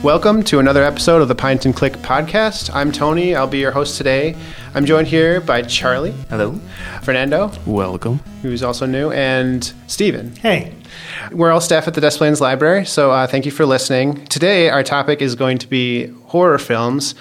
Welcome to another episode of the Pint and Click podcast. I'm Tony. I'll be your host today. I'm joined here by Charlie. Hello. Fernando. Welcome. Who's also new. And Steven. Hey. We're all staff at the Des Plaines Library, so thank you for listening. Today, our topic is going to be horror films.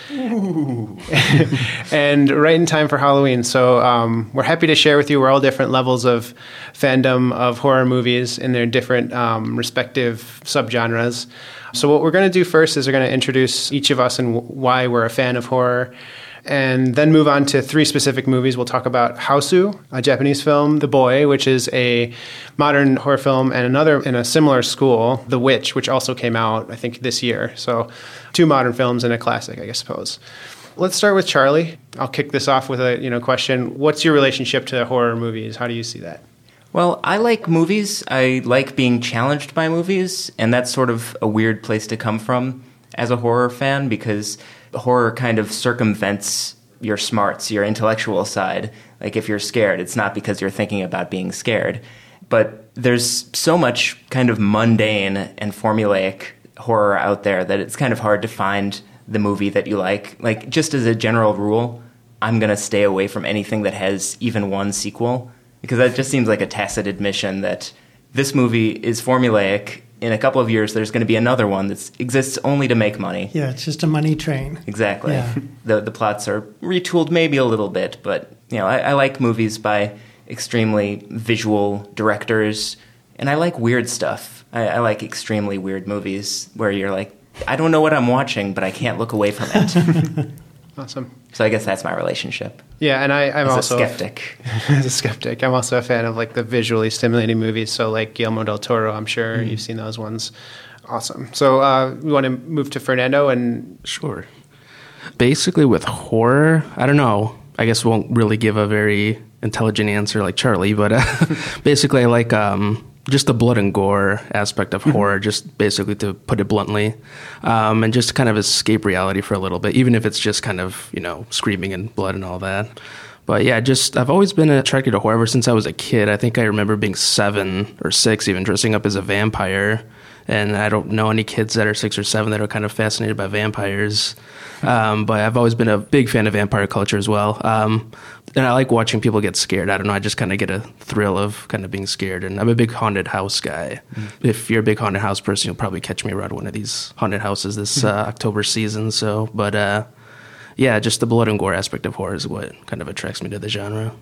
And right in time for Halloween. So we're happy to share with you. We're all different levels of fandom of horror movies in their different respective subgenres. So what we're going to do first is we're going to introduce each of us and why we're a fan of horror, and then move on to three specific movies. We'll talk about Hausu, a Japanese film, The Boy, which is a modern horror film, and another in a similar school, The Witch, which also came out, I think, this year. So two modern films and a classic, I suppose. Let's start with Charlie. I'll kick this off with a question. What's your relationship to horror movies? How do you see that? Well, I like movies. I like being challenged by movies, and that's sort of a weird place to come from as a horror fan, because horror kind of circumvents your smarts, your intellectual side. Like, if you're scared, it's not because you're thinking about being scared. But there's so much kind of mundane and formulaic horror out there that it's kind of hard to find the movie that you like. Like, just as a general rule, I'm going to stay away from anything that has even one sequel, because that just seems like a tacit admission that this movie is formulaic. In a couple of years, there's going to be another one that exists only to make money. Yeah, it's just a money train. Exactly. Yeah. The plots are retooled maybe a little bit, but I like movies by extremely visual directors, and I like weird stuff. I like extremely weird movies where you're like, I don't know what I'm watching, but I can't look away from it. Awesome. So I guess that's my relationship. Yeah, and I'm as also a skeptic. As a skeptic, I'm also a fan of like the visually stimulating movies. So like Guillermo del Toro, I'm sure you've seen those ones. Awesome. So we want to move to Fernando and Sure. Basically, with horror, I don't know. I guess won't really give a very intelligent answer like Charlie, but basically, I like just the blood and gore aspect of horror, just basically to put it bluntly, and just kind of escape reality for a little bit, even if it's just kind of, screaming and blood and all that. But yeah, I've always been attracted to horror ever since I was a kid. I think I remember being 7 or 6, even dressing up as a vampire. And I don't know any kids that are 6 or 7 that are kind of fascinated by vampires. But I've always been a big fan of vampire culture as well. And I like watching people get scared. I don't know, I just kind of get a thrill of kind of being scared. And I'm a big haunted house guy. If you're a big haunted house person, you'll probably catch me around one of these haunted houses this October season. But yeah, just the blood and gore aspect of horror is what kind of attracts me to the genre.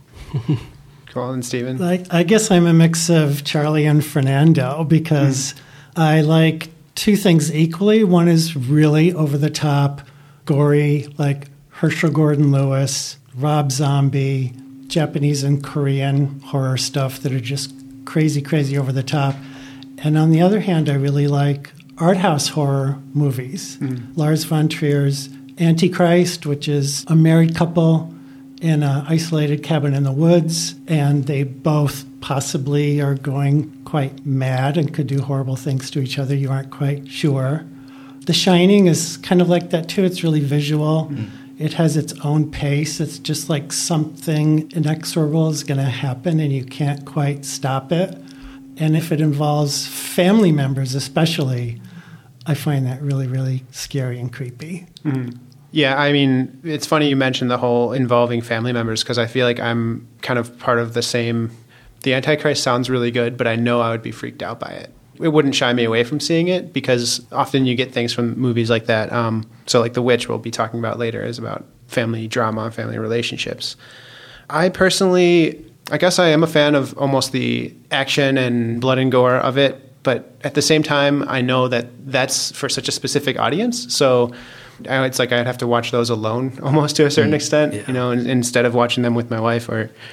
Cool. And Steven? I guess I'm a mix of Charlie and Fernando because I like two things equally. One is really over-the-top, gory, like Herschel Gordon Lewis, Rob Zombie, Japanese and Korean horror stuff that are just crazy, crazy over the top. And on the other hand, I really like art house horror movies. Lars von Trier's Antichrist, which is a married couple in an isolated cabin in the woods, and they both possibly are going quite mad and could do horrible things to each other. You aren't quite sure. The Shining is kind of like that, too. It's really visual. It has its own pace. It's just like something inexorable is going to happen, and you can't quite stop it. And if it involves family members especially, I find that really, really scary and creepy. Yeah, I mean, it's funny you mentioned the whole involving family members, because I feel like I'm kind of part of the same. The Antichrist sounds really good, but I know I would be freaked out by it. It wouldn't shy me away from seeing it, because often you get things from movies like that. So like The Witch, we'll be talking about later, is about family drama, family relationships. I personally, I guess I am a fan of almost the action and blood and gore of it, but at the same time, I know that that's for such a specific audience. So it's like I'd have to watch those alone almost to a certain extent, instead of watching them with my wife.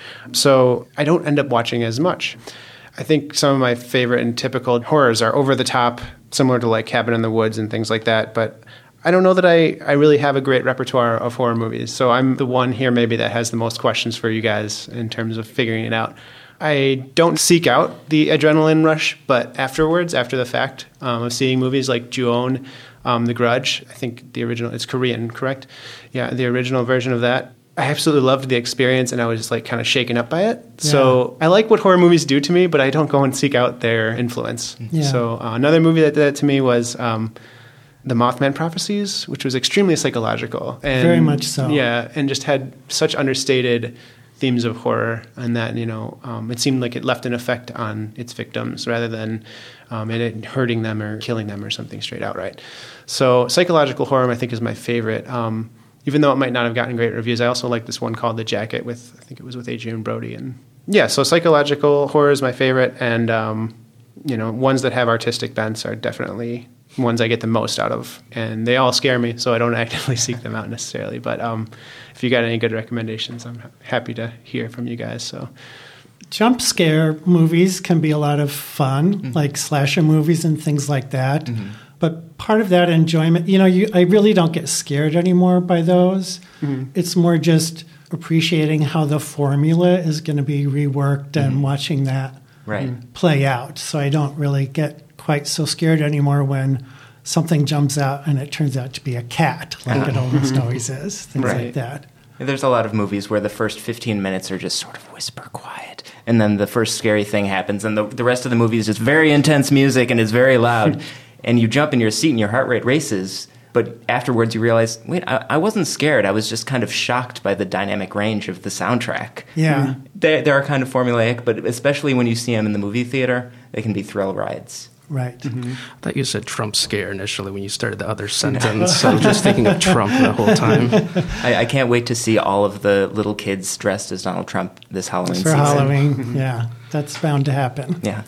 So I don't end up watching as much. I think some of my favorite and typical horrors are over the top, similar to like Cabin in the Woods and things like that. But I don't know that I really have a great repertoire of horror movies. So I'm the one here maybe that has the most questions for you guys in terms of figuring it out. I don't seek out the adrenaline rush, but afterwards, after the fact, of seeing movies like Ju-on, The Grudge, I think the original, it's Korean, correct? Yeah, the original version of that. I absolutely loved the experience, and I was like kind of shaken up by it. Yeah. So I like what horror movies do to me, but I don't go and seek out their influence. Yeah. So another movie that did that to me was The Mothman Prophecies, which was extremely psychological. And, very much so. Yeah, and just had such understated themes of horror, and that, it seemed like it left an effect on its victims rather than it hurting them or killing them or something straight outright. So psychological horror, I think, is my favorite. Even though it might not have gotten great reviews, I also like this one called The Jacket I think it was with Adrian Brody. And yeah, so psychological horror is my favorite, and ones that have artistic bents are definitely ones I get the most out of, and they all scare me, so I don't actively seek them out necessarily. But if you got any good recommendations, I'm happy to hear from you guys. So, jump scare movies can be a lot of fun, like slasher movies and things like that. But part of that enjoyment, I really don't get scared anymore by those. It's more just appreciating how the formula is going to be reworked and watching that play out. So I don't really get quite so scared anymore when something jumps out and it turns out to be a cat, like it almost always is, things like that. There's a lot of movies where the first 15 minutes are just sort of whisper quiet, and then the first scary thing happens, and the rest of the movie is just very intense music and it's very loud, and you jump in your seat and your heart rate races, but afterwards you realize, wait, I wasn't scared. I was just kind of shocked by the dynamic range of the soundtrack. Yeah. They are kind of formulaic, but especially when you see them in the movie theater, they can be thrill rides. Right. I thought you said Trump scare initially when you started the other sentence. So I was just thinking of Trump the whole time. I can't wait to see all of the little kids dressed as Donald Trump this Halloween season. For Halloween, yeah. That's bound to happen. Yeah.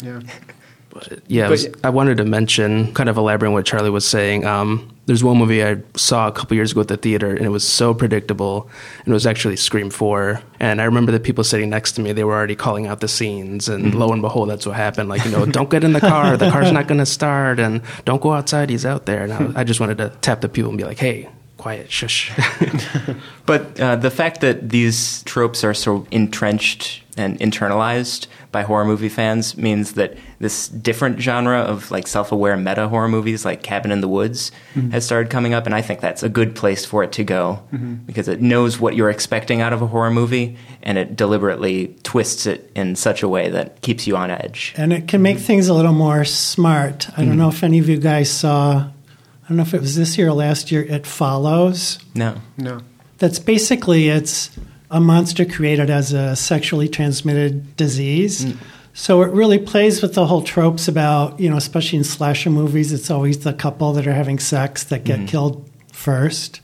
I wanted to mention, kind of elaborating what Charlie was saying. There's one movie I saw a couple years ago at the theater, and it was so predictable, and it was actually Scream 4. And I remember the people sitting next to me, they were already calling out the scenes, and lo and behold, that's what happened. Like, don't get in the car's not going to start, and don't go outside, he's out there. And I just wanted to tap the people and be like, hey, quiet, shush. But the fact that these tropes are so entrenched and internalized by horror movie fans means that this different genre of like self-aware meta horror movies like Cabin in the Woods has started coming up, and I think that's a good place for it to go because it knows what you're expecting out of a horror movie and it deliberately twists it in such a way that keeps you on edge. And it can make things a little more smart. I don't know if any of you guys saw, I don't know if it was this year or last year, It Follows. No. That's basically, it's a monster created as a sexually transmitted disease. So it really plays with the whole tropes about, especially in slasher movies, it's always the couple that are having sex that get killed first.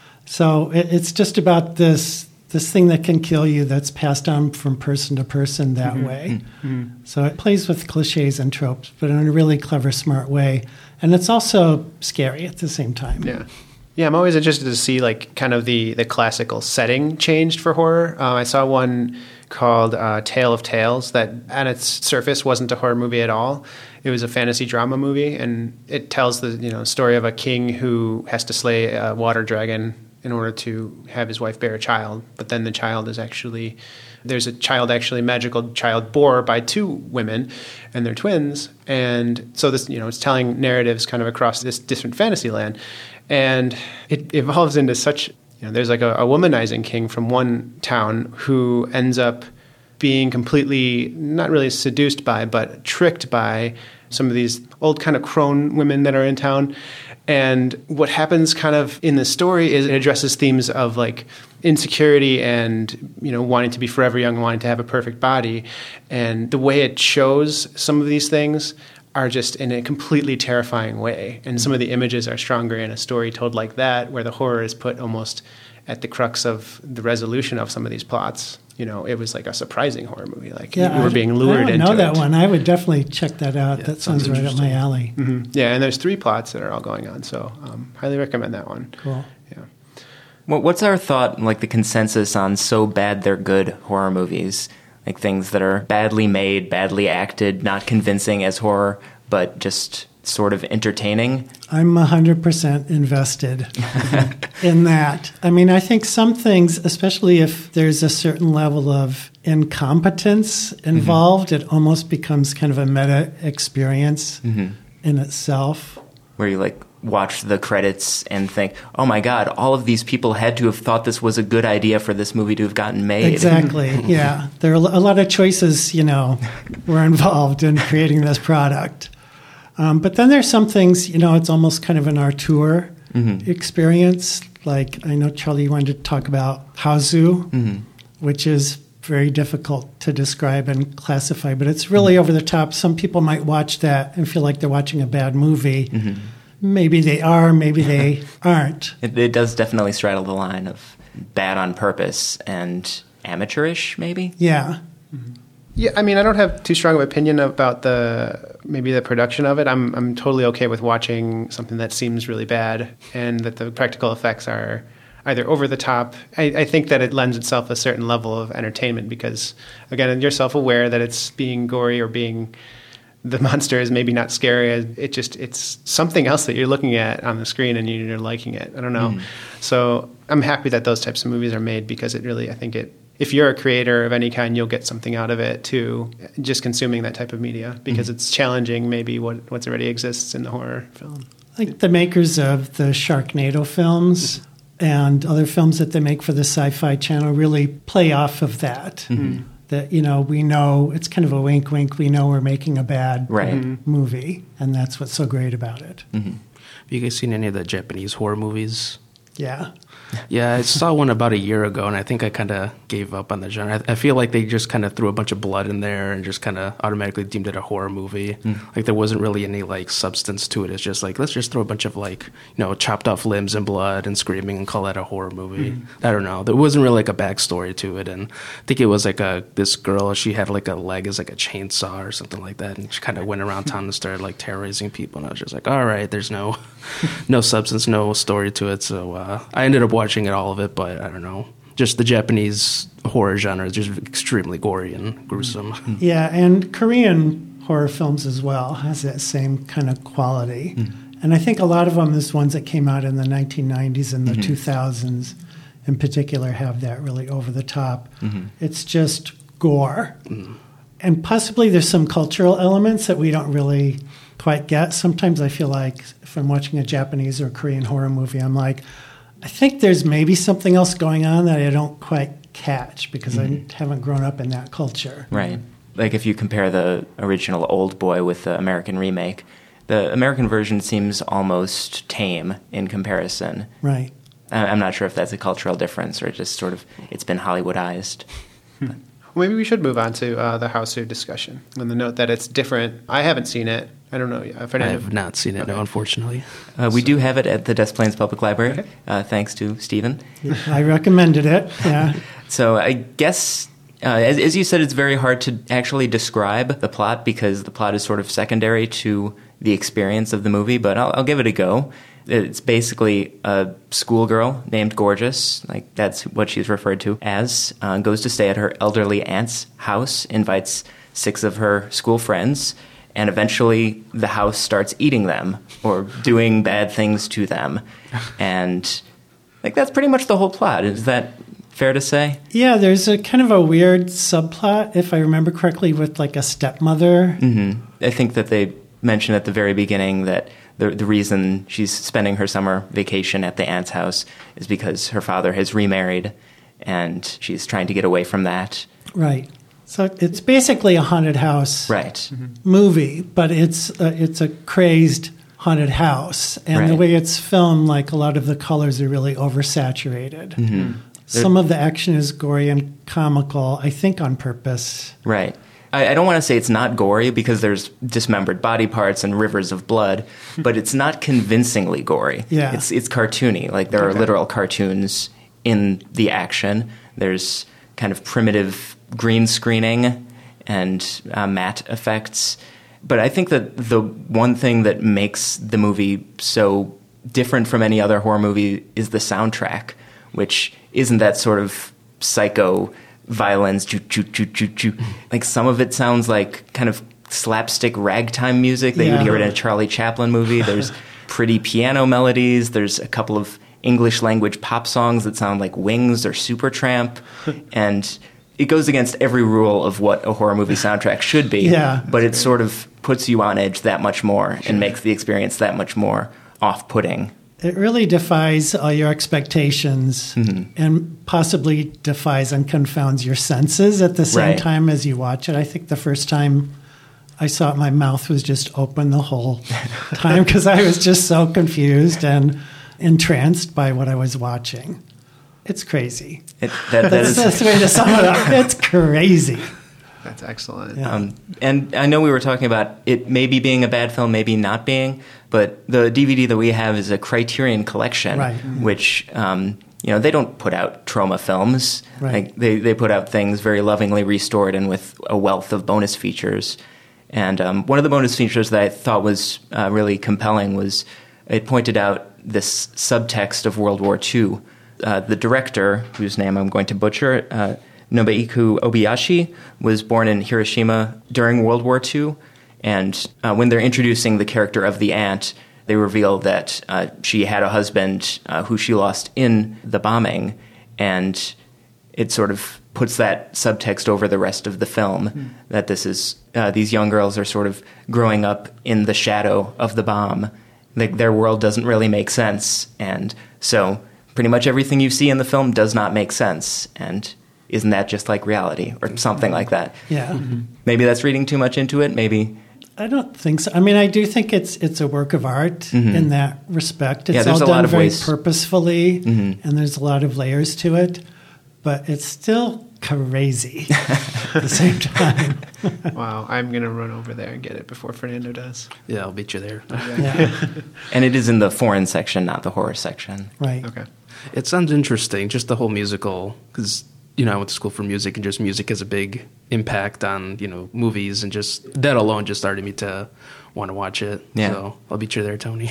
So it's just about this thing that can kill you that's passed on from person to person that way. So it plays with cliches and tropes, but in a really clever, smart way. And it's also scary at the same time. Yeah, I'm always interested to see like kind of the classical setting changed for horror. I saw one called Tale of Tales that on its surface wasn't a horror movie at all. It was a fantasy drama movie, and it tells the story of a king who has to slay a water dragon in order to have his wife bear a child. But then the child is actually, there's a child, actually magical child bore by two women, and they're twins. And so this, it's telling narratives kind of across this different fantasy land. And it evolves into such, there's like a womanizing king from one town who ends up being completely, not really seduced by, but tricked by some of these old kind of crone women that are in town. And what happens kind of in the story is it addresses themes of like insecurity and, wanting to be forever young, wanting to have a perfect body. And the way it shows some of these things are just in a completely terrifying way. And some of the images are stronger in a story told like that, where the horror is put almost at the crux of the resolution of some of these plots. It was like a surprising horror movie. Like you were being lured into it. I don't know that one. I would definitely check that out. That sounds right up my alley. Yeah, and there's 3 plots that are all going on. So highly recommend that one. Cool. Yeah. Well, what's our thought, like the consensus on so bad they're good horror movies? Like things that are badly made, badly acted, not convincing as horror, but just sort of entertaining? I'm 100% invested in that. I mean, I think some things, especially if there's a certain level of incompetence involved, it almost becomes kind of a meta experience in itself. Where you like watch the credits and think, oh my God, all of these people had to have thought this was a good idea for this movie to have gotten made. Exactly, yeah. There are a lot of choices, were involved in creating this product. But then there's some things, it's almost kind of an auteur experience. Like, I know, Charlie, you wanted to talk about Haozu, which is very difficult to describe and classify, but it's really over the top. Some people might watch that and feel like they're watching a bad movie. Maybe they are, maybe they aren't. It does definitely straddle the line of bad on purpose and amateurish, maybe? Yeah. Yeah, I mean, I don't have too strong of an opinion about maybe the production of it. I'm totally okay with watching something that seems really bad and that the practical effects are either over the top. I think that it lends itself a certain level of entertainment because, again, you're self-aware that it's being gory or being the monster is maybe not scary. It's something else that you're looking at on the screen and you're liking it. I don't know. So I'm happy that those types of movies are made because it really, I think if you're a creator of any kind, you'll get something out of it too, just consuming that type of media because it's challenging maybe what's already exists in the horror film. Like the makers of the Sharknado films and other films that they make for the Sci-Fi Channel really play off of that. That, we know, it's kind of a wink, wink, we know we're making a bad movie, and that's what's so great about it. Have you guys seen any of the Japanese horror movies? Yeah. Yeah, I saw one about a year ago, and I think I kind of gave up on the genre. I feel like they just kind of threw a bunch of blood in there and just kind of automatically deemed it a horror movie. Like there wasn't really any like substance to it. It's just like, let's just throw a bunch of like, chopped off limbs and blood and screaming and call that a horror movie. I don't know. There wasn't really like a backstory to it, and I think it was like this girl. She had like a leg as like a chainsaw or something like that, and she kind of went around town and started like terrorizing people. And I was just like, all right, there's no substance, no story to it. So I ended up watching all of it, but I don't know. Just the Japanese horror genre is just extremely gory and gruesome. Yeah, and Korean horror films as well has that same kind of quality. And I think a lot of them, is ones that came out in the 1990s and the 2000s in particular, have that really over the top. It's just gore. And possibly there's some cultural elements that we don't really quite get. Sometimes I feel like if I'm watching a Japanese or Korean horror movie, I'm like, I think there's maybe something else going on that I don't quite catch because I haven't grown up in that culture. Right. Like if you compare the original Old Boy with the American remake, the American version seems almost tame in comparison. Right. I'm not sure if that's a cultural difference or just sort of it's been Hollywoodized. Well, maybe we should move on to the Haosu discussion and the note that it's different. I haven't seen it. I don't know. I have not seen it, no, unfortunately. We do have it at the Des Plaines Public Library, thanks to Stephen. I recommended it, yeah. So I guess, as you said, it's very hard to actually describe the plot because the plot is sort of secondary to the experience of the movie, but I'll give it a go. It's basically a schoolgirl named Gorgeous, like that's what she's referred to as, goes to stay at her elderly aunt's house, invites 6 of her school friends, and eventually the house starts eating them or doing bad things to them. And like that's pretty much the whole plot. Is that fair to say? Yeah, there's a kind of a weird subplot, if I remember correctly, with like a stepmother. I think that they mentioned at the very beginning that the reason she's spending her summer vacation at the aunt's house is because her father has remarried and she's trying to get away from that. Right. So it's basically a haunted house movie, but it's a crazed haunted house. And the way it's filmed, like a lot of the colors are really oversaturated. Some of the action is gory and comical, I think on purpose. Right. I don't want to say it's not gory because there's dismembered body parts and rivers of blood, but it's not convincingly gory. Yeah. It's cartoony. Like there are literal cartoons in the action. There's kind of primitive green screening and matte effects. But I think that the one thing that makes the movie so different from any other horror movie is the soundtrack, which isn't that sort of psycho violins, choo choo choo choo choo. Like some of it sounds like kind of slapstick ragtime music that you would hear in a Charlie Chaplin movie. There's pretty piano melodies. There's a couple of English language pop songs that sound like Wings or Supertramp, and it goes against every rule of what a horror movie soundtrack should be. But it sort of puts you on edge that much more and makes the experience that much more off-putting. It really defies all your expectations and possibly defies and confounds your senses at the same time as you watch it. I think the first time I saw it, my mouth was just open the whole time because I was just so confused and entranced by what I was watching. It's crazy. That's the way to sum it up. It's crazy. That's excellent. Yeah. And I know we were talking about it maybe being a bad film, maybe not being, but the DVD that we have is a Criterion Collection, right. which they don't put out trauma films. Right. Like they put out things very lovingly restored and with a wealth of bonus features. And one of the bonus features that I thought was really compelling was it pointed out this subtext of World War II. The director, whose name I'm going to butcher, Nobuhiko Obayashi, was born in Hiroshima during World War II. And when they're introducing the character of the aunt, they reveal that she had a husband who she lost in the bombing. And it sort of puts that subtext over the rest of the film, that this is these young girls are sort of growing up in the shadow of the bomb. Their world doesn't really make sense. And so pretty much everything you see in the film does not make sense. And isn't that just like reality or something like that? Yeah. Maybe that's reading too much into it. Maybe. I don't think so. I mean, I do think it's a work of art in that respect. It's there's all a lot done of very ways. purposefully, and there's a lot of layers to it, but it's still crazy at the same time. Wow, I'm going to run over there and get it before Fernando does. Yeah, I'll beat you there. Yeah. And it is in the foreign section, not the horror section. Right. Okay. It sounds interesting, just the whole musical, because, I went to school for music, and just music has a big impact on, movies, and just that alone just started me to want to watch it. Yeah. So I'll beat you there, Tony.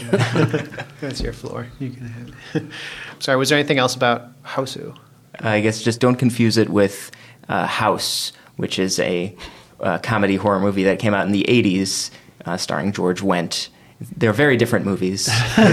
That's your floor. You can have it. Sorry, was there anything else about Hausu? I guess just don't confuse it with House, which is a comedy horror movie that came out in the 80s, starring George Wendt. They're very different movies.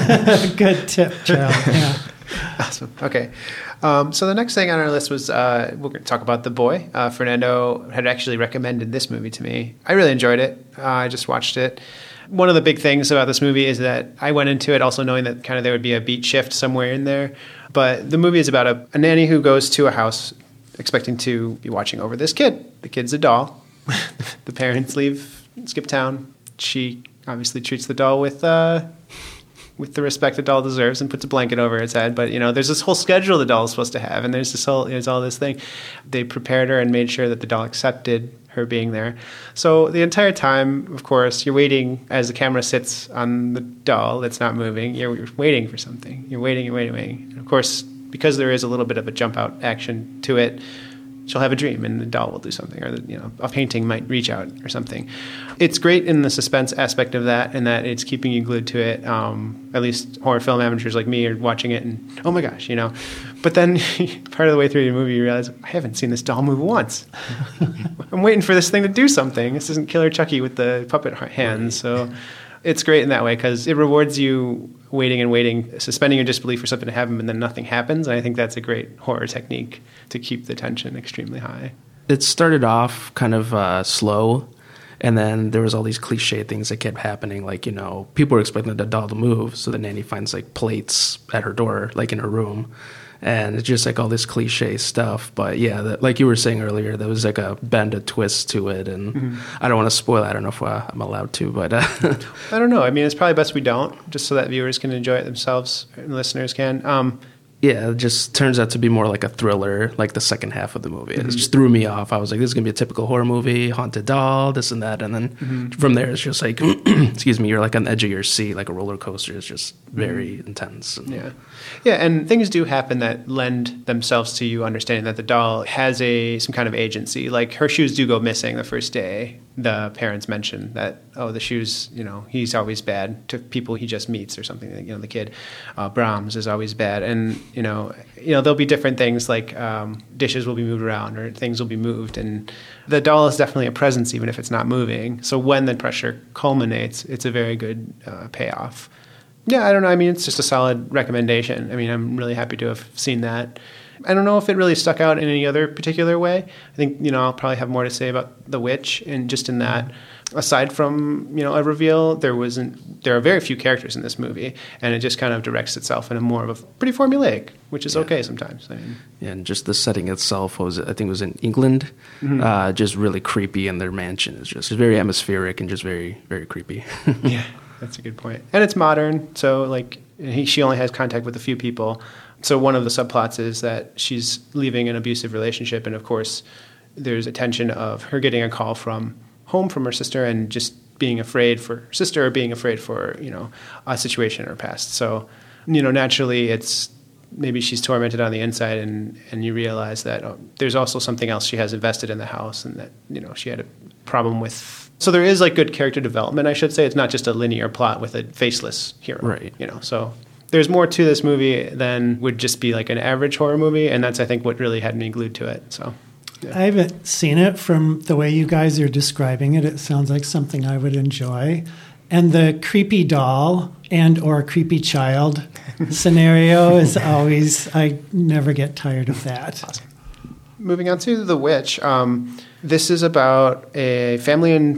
Good tip, Charles. Yeah. Awesome. Okay. So the next thing on our list was we're going to talk about The Boy. Fernando had actually recommended this movie to me. I really enjoyed it. I just watched it. One of the big things about this movie is that I went into it also knowing that kind of there would be a beat shift somewhere in there. But the movie is about a nanny who goes to a house expecting to be watching over this kid. The kid's a doll. The parents skip town. She obviously treats the doll with the respect the doll deserves and puts a blanket over its head. But, there's this whole schedule the doll is supposed to have, and there's all this thing. They prepared her and made sure that the doll accepted her being there. So the entire time, of course, you're waiting as the camera sits on the doll that's not moving. You're waiting for something. You're waiting. And of course, because there is a little bit of a jump out action to it, she'll have a dream and the doll will do something, or a painting might reach out or something. It's great in the suspense aspect of that, and that it's keeping you glued to it. At least horror film amateurs like me are watching it and, oh my gosh, But then part of the way through the movie, you realize, I haven't seen this doll move once. I'm waiting for this thing to do something. This isn't Killer Chucky with the puppet hands. So it's great in that way because it rewards you waiting, suspending your disbelief for something to happen, and then nothing happens. And I think that's a great horror technique to keep the tension extremely high. It started off kind of slow, and then there was all these cliche things that kept happening. Like, people were expecting the doll to move, so the nanny finds, plates at her door, in her room. And it's just, all this cliche stuff. But, yeah, like you were saying earlier, there was, a bend, a twist to it. And I don't want to spoil it. I don't know if I'm allowed to, but... I don't know. I mean, it's probably best we don't, just so that viewers can enjoy it themselves and listeners can. Yeah, it just turns out to be more like a thriller, like the second half of the movie. It just threw me off. I was like, this is going to be a typical horror movie, haunted doll, this and that. And then from there, it's just like, excuse me, you're on the edge of your seat, like a roller coaster. It's just very intense. Yeah. Yeah, and things do happen that lend themselves to you understanding that the doll has some kind of agency. Like, her shoes do go missing the first day. The parents mention that, the shoes, he's always bad to people he just meets or something. The kid, Brahms, is always bad. And, there'll be different things like dishes will be moved around or things will be moved. And the doll is definitely a presence even if it's not moving. So when the pressure culminates, it's a very good payoff. Yeah, I don't know. I mean, it's just a solid recommendation. I mean, I'm really happy to have seen that. I don't know if it really stuck out in any other particular way. I think, I'll probably have more to say about The Witch, and just in that, aside from, a reveal, there are very few characters in this movie, and it just kind of directs itself in a more of a pretty formulaic, which is okay sometimes. Yeah, and just the setting itself I think it was in England, just really creepy, and their mansion is just very atmospheric and just very, very creepy. Yeah, that's a good point. And it's modern, so she only has contact with a few people. So one of the subplots is that she's leaving an abusive relationship, and of course there's a tension of her getting a call from home from her sister and just being afraid for her sister, or being afraid for, a situation in her past. So, naturally it's maybe she's tormented on the inside, and you realize that there's also something else she has invested in the house, and that, she had a problem with. So there is good character development, I should say. It's not just a linear plot with a faceless hero. Right. So there's more to this movie than would just be an average horror movie, and that's, I think, what really had me glued to it. So yeah. I haven't seen it. From the way you guys are describing it, it sounds like something I would enjoy. And the creepy doll and or creepy child scenario is always, I never get tired of that. Awesome. Moving on to The Witch. This is about a family in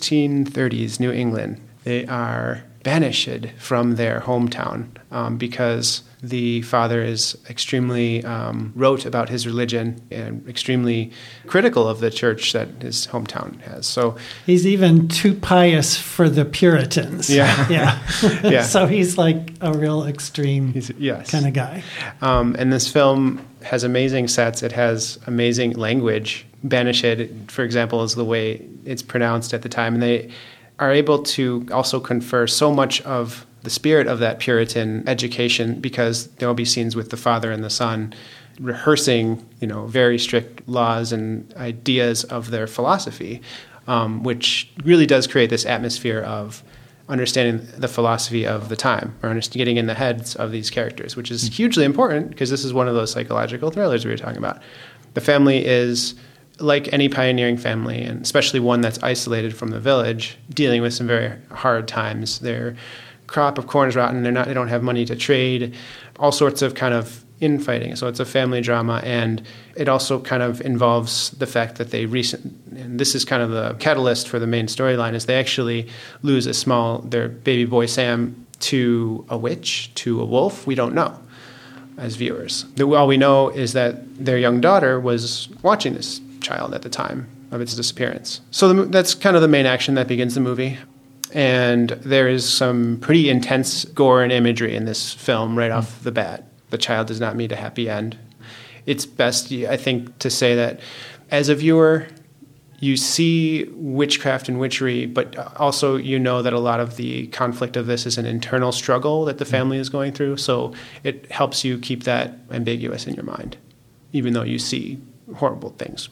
1630s New England. They are banished from their hometown because the father is extremely rote about his religion and extremely critical of the church that his hometown has. So he's even too pious for the Puritans. Yeah. Yeah. Yeah. So he's like a real extreme kind of guy. And this film has amazing sets. It has amazing language. Banished, for example, is the way it's pronounced at the time. And they are able to also confer so much of the spirit of that Puritan education, because there will be scenes with the father and the son rehearsing, very strict laws and ideas of their philosophy, which really does create this atmosphere of understanding the philosophy of the time, or getting in the heads of these characters, which is hugely important because this is one of those psychological thrillers we were talking about. The family is like any pioneering family, and especially one that's isolated from the village, dealing with some very hard times. Their crop of corn is rotten. They don't have money to trade. All sorts of kind of infighting. So it's a family drama, and it also kind of involves the fact that and this is kind of the catalyst for the main storyline, is they actually lose their baby boy Sam to a witch, to a wolf. We don't know as viewers. All we know is that their young daughter was watching this child at the time of its disappearance. So that's kind of the main action that begins the movie. And there is some pretty intense gore and imagery in this film right off the bat. The child does not meet a happy end. It's best, I think, to say that as a viewer, you see witchcraft and witchery, but also that a lot of the conflict of this is an internal struggle that the family is going through. So it helps you keep that ambiguous in your mind, even though you see horrible things.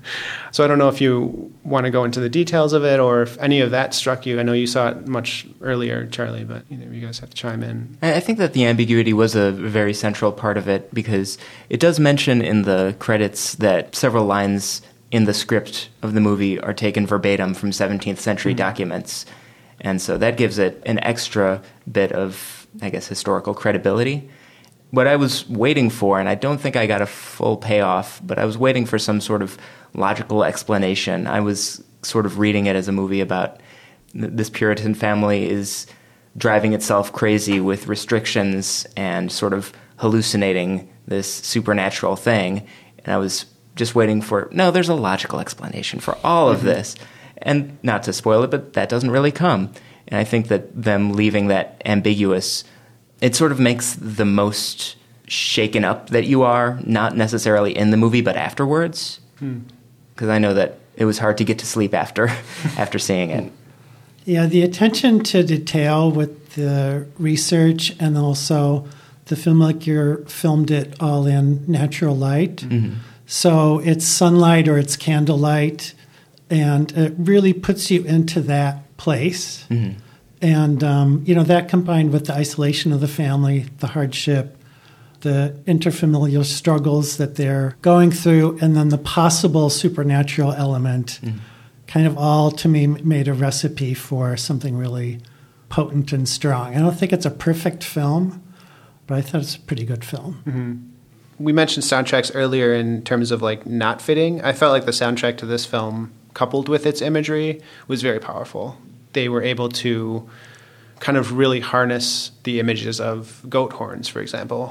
So I don't know if you want to go into the details of it, or if any of that struck you. I know you saw it much earlier, Charlie, but you guys have to chime in. I think that the ambiguity was a very central part of it, because it does mention in the credits that several lines in the script of the movie are taken verbatim from 17th century documents. And so that gives it an extra bit of, I guess, historical credibility. What I was waiting for, and I don't think I got a full payoff, but I was waiting for some sort of logical explanation. I was sort of reading it as a movie about this Puritan family is driving itself crazy with restrictions and sort of hallucinating this supernatural thing. And I was just waiting there's a logical explanation for all of this. And not to spoil it, but that doesn't really come. And I think that them leaving that ambiguous, it sort of makes the most shaken up that you are, not necessarily in the movie, but afterwards. Because I know that it was hard to get to sleep after seeing it. Yeah, the attention to detail with the research, and also the filmmaker filmed it all in natural light. Mm-hmm. So it's sunlight or it's candlelight, and it really puts you into that place. Mm-hmm. And, that combined with the isolation of the family, the hardship, the interfamilial struggles that they're going through, and then the possible supernatural element, kind of all, to me, made a recipe for something really potent and strong. I don't think it's a perfect film, but I thought it's a pretty good film. Mm-hmm. We mentioned soundtracks earlier in terms of like not fitting. I felt like the soundtrack to this film, coupled with its imagery, was very powerful. They were able to kind of really harness the images of goat horns, for example,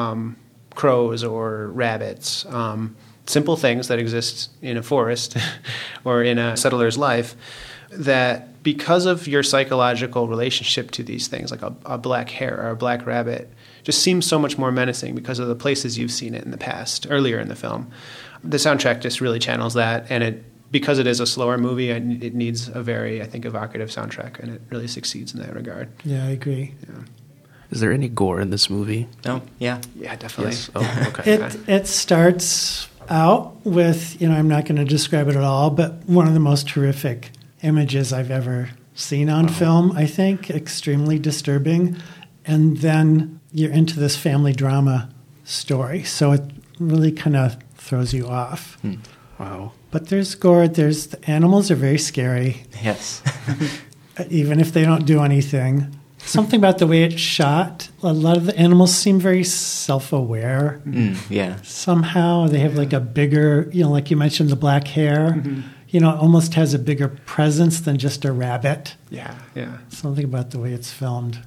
crows or rabbits, simple things that exist in a forest or in a settler's life, that because of your psychological relationship to these things, like a black hare or a black rabbit, just seems so much more menacing because of the places you've seen it in the past, earlier in the film. The soundtrack just really channels that, and because it is a slower movie, it needs a very, I think, evocative soundtrack, and it really succeeds in that regard. Yeah, I agree. Yeah. Is there any gore in this movie? Oh, yeah. Yeah, definitely. Yes. Oh, okay. It starts out with, I'm not going to describe it at all, but one of the most horrific images I've ever seen on film, I think. Extremely disturbing. And then you're into this family drama story. So it really kind of throws you off. Wow. But there's gore. The animals are very scary, Yes. even if they don't do anything. Something about the way it's shot. A lot of the animals seem very self-aware. Yeah. Somehow they have like a bigger, like you mentioned, the black hair. It almost has a bigger presence than just a rabbit. Yeah. Something about the way it's filmed.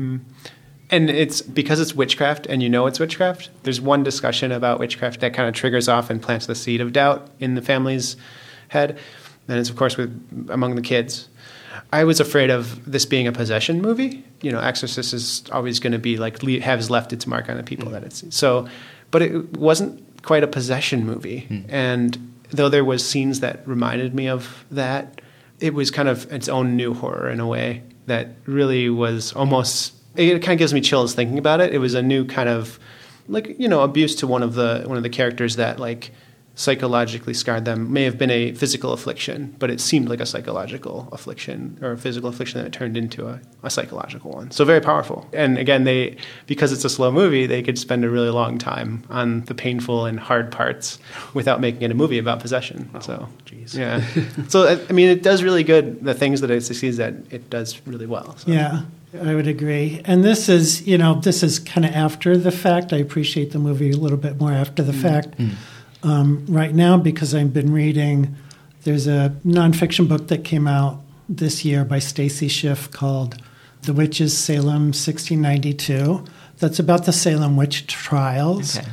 And it's because it's witchcraft and it's witchcraft. There's one discussion about witchcraft that kind of triggers off and plants the seed of doubt in the family's head. And it's, of course, among the kids. I was afraid of this being a possession movie. Exorcist is always going to be like, has left its mark on the people that it's. So, but it wasn't quite a possession movie. And though there was scenes that reminded me of that, it was kind of its own new horror in a way that really was almost. It kind of gives me chills thinking about it. It was a new kind of, abuse to one of the characters that psychologically scarred them. May have been a physical affliction, but it seemed like a psychological affliction or a physical affliction that turned into a psychological one. So very powerful. And again, because it's a slow movie, they could spend a really long time on the painful and hard parts without making it a movie about possession. So, yeah. So it does really good. The things that it succeeds at, it does really well. So. Yeah. I would agree. And this is kind of after the fact. I appreciate the movie a little bit more after the fact. Right now, because I've been reading, there's a nonfiction book that came out this year by Stacy Schiff called The Witches, Salem, 1692. That's about the Salem witch trials. Okay.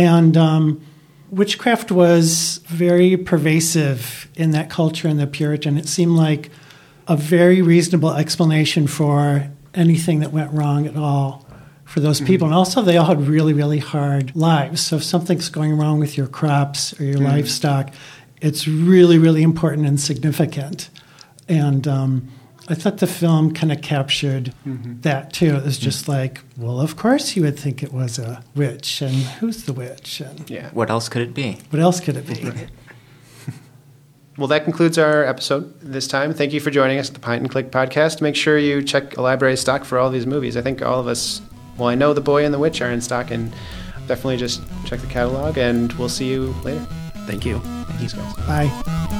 And witchcraft was very pervasive in that culture in the Puritan. It seemed like a very reasonable explanation for anything that went wrong at all for those people. And also, they all had really, really hard lives. So if something's going wrong with your crops or your livestock, it's really, really important and significant. And I thought the film kind of captured that, too. It was just like, well, of course you would think it was a witch. And who's the witch? And What else could it be? what else could it be? Right. Well, that concludes our episode this time. Thank you for joining us at the Pint and Click podcast. Make sure you check a library stock for all these movies. I think all of us, I know The Boy and the Witch are in stock, and definitely just check the catalog, and we'll see you later. Thank you. Thanks, guys. Bye.